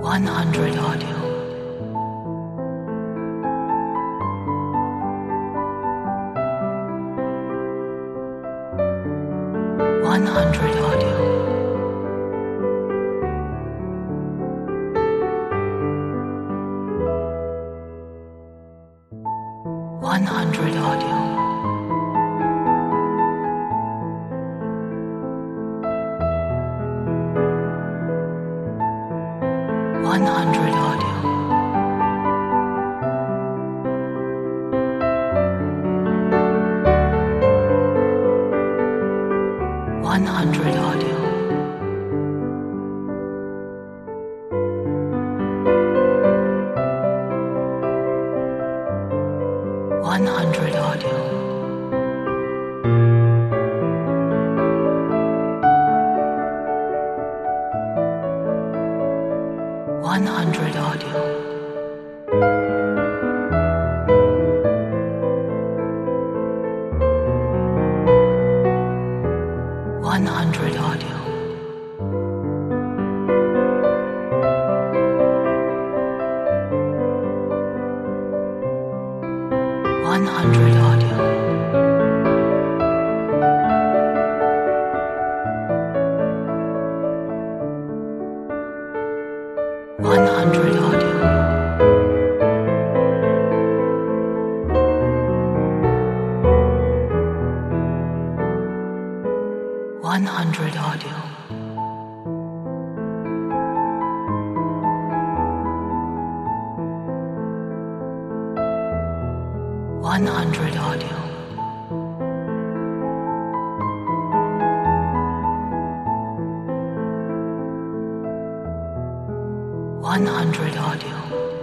100 audio. 100 audio. 100 audio. 100 audio. 100 audio. 100 audio. 100 audio. 100 audio. 100 audio. 100 audio. 100 audio. 100 audio. 100 audio.